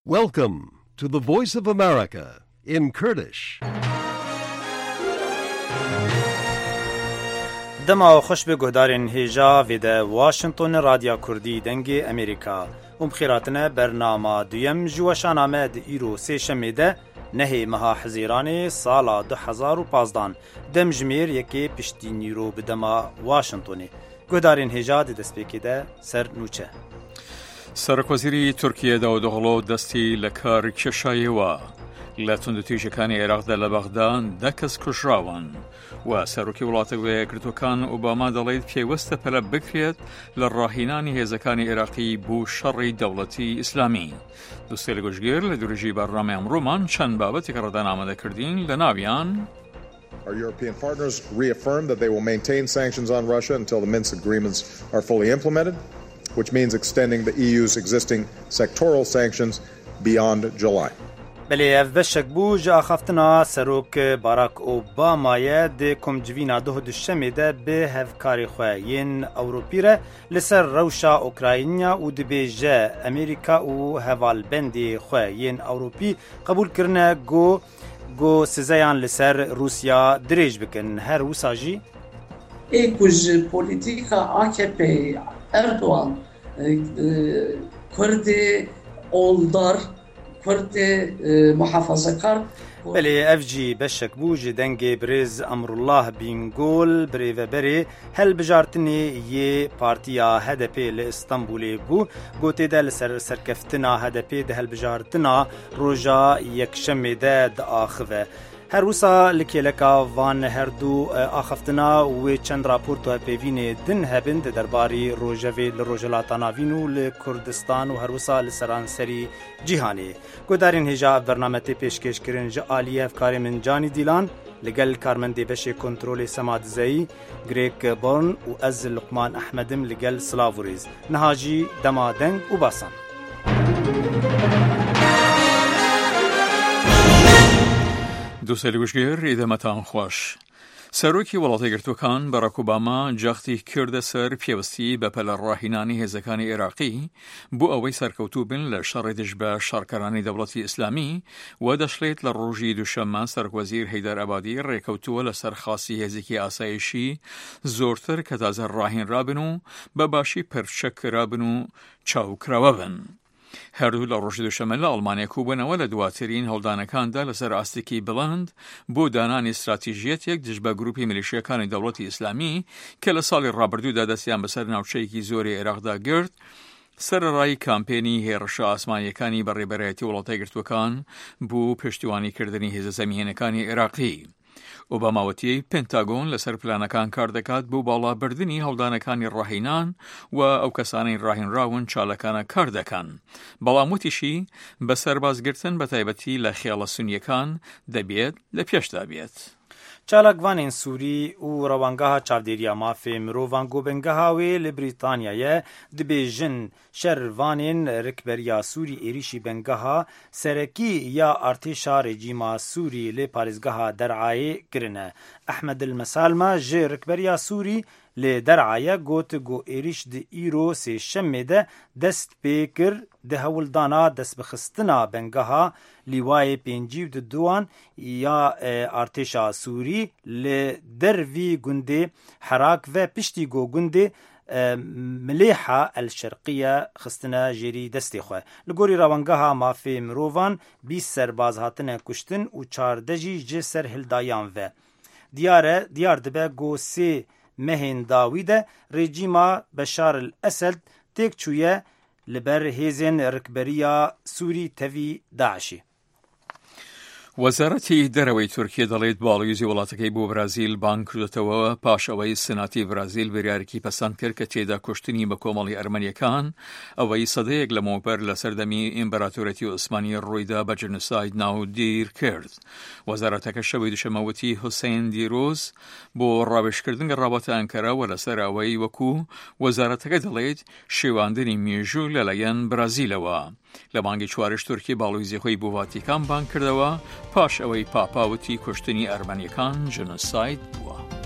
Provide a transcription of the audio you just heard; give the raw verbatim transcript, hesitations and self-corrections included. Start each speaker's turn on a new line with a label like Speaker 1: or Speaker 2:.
Speaker 1: Welcome to the Voice of America in Kurdish.
Speaker 2: دما خوش به گهدارین هیجا ویده واشنطن رادیا کردی دنگ امریکا ام خیراتنا برنامه دویم جوشان آمد ایرو سه شمیده نهی مها حزیران سالا دو هزار و پازدان دم جمیر یکی پشتی نیرو بدما واشنطنی گهدارین هیجا دی دسپیکی ده سر نوچه
Speaker 3: سەرۆکوەزیری تورکیە داود ئۆغڵۆ دەستی لە کار کێشایەوە لە توندوتیژەکانی عێراقدا لە بەغداد دە کەس کوژراون و سەرۆکی وڵاتە یەکگرتووەکان ئۆباما دەڵێت پێوەستە پەلە بکرێت لە ڕاهێنانی هێزەکانی عێراقی بۆ شەڕی دەوڵەتی ئیسلامی دووسێ لە گۆژگێر لە دوورژی بەڕامەی ئەمڕۆمان چەند بابەتێک ڕەدان ئامادەکردین لە ناویان
Speaker 4: Our European partners reaffirmed that they will maintain sanctions on Russia until the Minsk agreements are fully implemented, which means extending the E U's existing sectoral sanctions beyond July.
Speaker 2: بله اف بشک بو جا خفتنا سروک باراک اوباما د کمجوینا ده دشمه ده به هفکاری خواه ین اوروپیره لسر روشا اوکراینیا و دبیجه امریکا و هوالبندی خواه ین اوروپی قبول کرنه گو گو سزایان لسر روسیا دریج بکن هر وساجی
Speaker 5: ایکوز پولیتیکا آ کی پی Erdoğan, Kurdi oldar, Kurdi muhafazakar.
Speaker 2: بله اف جی بشک بوج دنگ بریز امرالله بینگول بریو بری هل بجارتنی یه پارتیا هدپ لإستانبول بو گوتی دل سر سرکفتنا هدپ ده هل بجارتنا روژا یکشم ده ده آخوه هر وسا لکیلکا وان هر دو آخفتنا و چند راپورتو پیوین دن هبند درباری روژوی لروژلاتانا وینو لکردستان و هر وسا لسرانسری جیهانی گودارین هجا برنامه پیشکش کرن جا آلیه افکار من جانی دیلان لگل کارمندی بشه کنترول سماد زی گریک بورن و از لقمان احمدم لگل سلاوریز نهاجی دمادنگ و باسان
Speaker 3: دووسێ لە گوشتگێر ئیدەمەتان خۆش سەرۆکی وڵاتە یەکگرتووەکان باراک ئۆباما جاختی کردە سەر پێوەستی بە پەلە ڕاهێنانی هێزەکانی عێراقی بۆ ئەوەی سەرکەوتوو بن لە شەڕی دژ بە شارکەرانی دەوڵەتی ئیسلامی و دەشڵێت لە ڕۆژی دووشەممە سەرۆکوەزیر هەیدەر ئەبادی ڕێکەوتووە لە سەر خاسی هێزێکی ئاسایشی زۆرتر کە تازە ڕاهێنرابن و بە باشی پەرچەکرابن و چاوکراوە بن هەردوو لە ڕۆژی دووشەممە لە ئەڵمانیا کوبوونەوە لە دواترین هەڵدانەکاندا لەسەر ئاستێکی بڵند بۆ دانانی استراتیژیەتێک دژ بە گروپی میلیشیەکانی دەوڵەتی ئیسلامی کە لە ساڵی ڕابردوودا دەستیان بەسەر ناوچەیەکی زۆری عێراقدا گرت سەرەڕای کامپێنی هێرشە ئاسمانیەکانی بەڕێبەرایەتی وڵاتە یەکگرتووەکان بۆ پشتیوانیکردنی هێزە زەمیهێنەکانی عێراقی ئۆباماوەتی پێنتاگۆن لەسەر پلانەکان کار دەکات بۆ باڵابردنی هەڵدانەکانی ڕاهێنان و ئەو کەسانەی ڕاهێنراون چالەکانە کار دەکەن بەڵام وتیشی بە سەربازگرتن بە تایبەتی لە خێڵە سونیەکان دەبێت لە پێشدا بێت
Speaker 2: چالاکوانین سووری و ڕەوانگەها چاودێریە مافێ مرۆڤان گۆبنگەهاوێ لە بریتانیایە دەبێژن شەروانین ڕکبەریە سووری ئێریشی بنگەها سەرەکی یا ئارتێشا ڕێجیما سووری لێ پارێزگەها دەرعایێ گرنە ئەحمەد المەسالمە ژێ ڕکبەریە سووری لێ دەرعایە گوت گۆ ئێریش د ئیرۆ سێشەمێدە دەست پێ کرد د هەوڵدانا دەستبخستنا بنگەها لیوایە پێنجی و دوان یا ئارتێشا سووری لە دەروی گوندێ حراک و پشتی گۆ گوندێ ملێحە ئەلشەرقیە خستنە ژێری دەستی خوێ لە گۆری ڕەوانگەها مافێ مرۆڤان بیست سەرباز هاتنە کوشتن و چاردەژی جێ سەر هێلدایان vê دیارە دیار دەبێ گۆ سێ مهên dawî de rejîma Beşar el-Esed têk çûye li ber hêzên rikberiya Sûrî tevî Daişî.
Speaker 3: وەزارەتی دەرەوەی تورکیە دەڵێت باڵیۆزی وڵاتەکەی بۆ برازیل بان کردوێتەوە پاش ئەوەی سناتی برازیل بریارێکی پەسەند کرد کە تێدا کوشتنی بە کۆمەڵی ئەرمەنیەکان ئەوەی سەدەیەک لەمەوبەر لە سەردەمی ئیمپەراتۆرەتی عوسمانی ڕوویدا بە جنوساید ناودیر کرد. وەزارەتەکە شەوەی دووشەمەوتی حوسێن دیرۆز بۆ ڕاوێژکردن ڕاوەتە ئەنکەرا و لەسەر ئەوەی وەکو وەزارەتەکە دەڵێت شێواندنی مێژوو لەلایەن برازیلەوە. لە مانگی چوارش تورکی باڵیۆزی خۆی بۆ ڤاتیکان بان کردەوە پاش ئەوەی پاپاوتی کوشتنی ئەرمەنیەکان جنوساید بووە.